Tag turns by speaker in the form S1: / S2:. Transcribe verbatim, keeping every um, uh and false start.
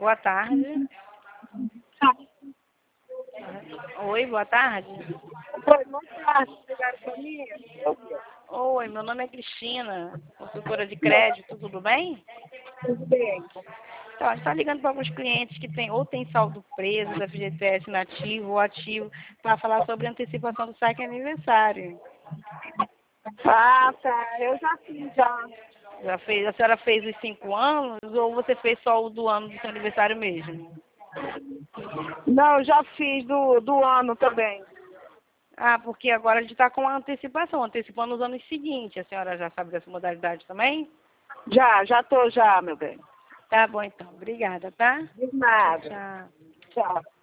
S1: Boa tarde. Oi, boa tarde.
S2: Oi, boa tarde. Obrigada por mim.
S1: Oi, meu nome é Cristina, consultora de crédito, tudo bem?
S2: Tudo bem.
S1: Então, a gente está ligando para alguns clientes que tem, ou tem saldo preso da F G T S inativo ou ativo, para falar sobre antecipação do saque aniversário.
S2: Ah, tá. Eu já fiz, já.
S1: Já fez, a senhora fez os cinco anos ou você fez só o do ano do seu aniversário mesmo?
S2: Não, já fiz do, do ano também.
S1: Ah, porque agora a gente está com a antecipação, antecipando os anos seguintes. A senhora já sabe dessa modalidade também?
S2: Já, já tô já, meu bem.
S1: Tá bom, então. Obrigada, tá?
S2: De nada.
S1: Tchau.
S2: Tchau.